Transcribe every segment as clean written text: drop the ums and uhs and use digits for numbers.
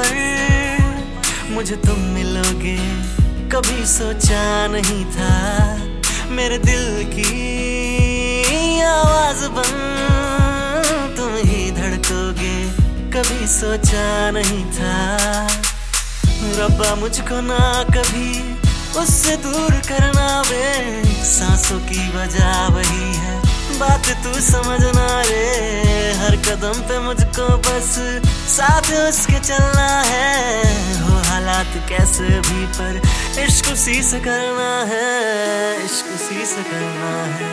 पर मुझे तुम मिलोगे, कभी सोचा नहीं था। मेरे दिल की आवाज बन तुम ही धड़कोगे, कभी सोचा नहीं था। रब्बा मुझको ना कभी उससे दूर करना वे, सांसों की वजह वही है, बात तू समझना रे। हर कदम पे मुझको बस साथ उसके चलना है, हो हालात कैसे भी पर इश्क उसी से करना है, इश्क उसी से करना है।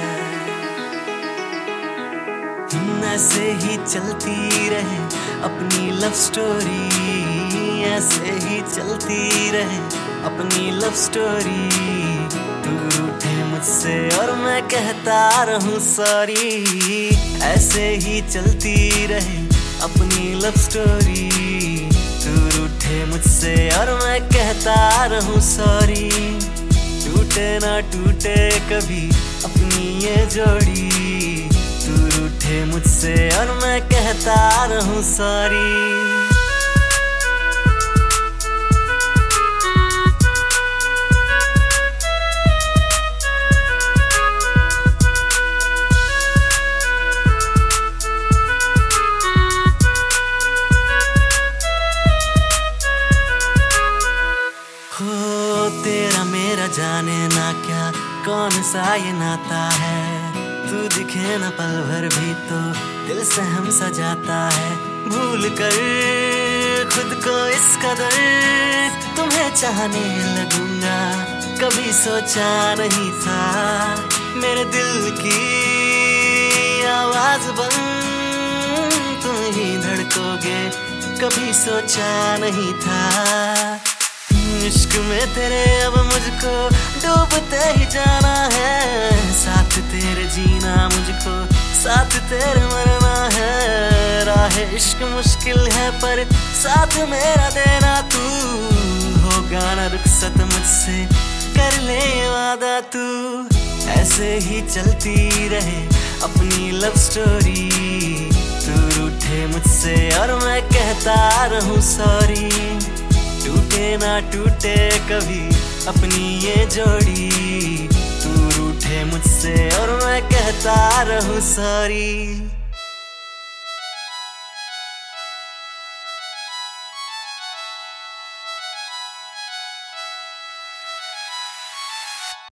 ऐसे ही चलती रहे अपनी लव स्टोरी, ऐसे ही चलती रहे अपनी लव स्टोरी। तू रूठे मुझसे और मैं कहता रहूं सॉरी, ऐसे ही चलती रहे अपनी लव स्टोरी। तू रूठे मुझसे और मैं कहता रहूं सॉरी। टूटे ना टूटे कभी अपनी ये जोड़ी, तू रूठे मुझसे और मैं कहता रहूं सॉरी। तेरा मेरा जाने ना क्या कौन सा ये नाता है, तू दिखे न पल भर भी तो दिल से हम सजाता है। भूल कर खुद को इस कदर तुम्हें चाहने लगूंगा, कभी सोचा नहीं था। मेरे दिल की आवाज बन तुम ही धड़कोगे, कभी सोचा नहीं था। इश्क में तेरे अब मुझको डूबते ही जाना है, साथ तेरे जीना मुझको साथ तेरे मरना है। राह इश्क मुश्किल है पर साथ मेरा देना तू, होगा ना रुखसत मुझसे कर ले वादा तू। ऐसे ही चलती रहे अपनी लव स्टोरी, तू रूठे मुझसे और मैं कहता रहूं सॉरी। टूटे ना टूटे कभी अपनी ये जोड़ी, तू रूठे मुझसे और मैं कहता रहूं सॉरी।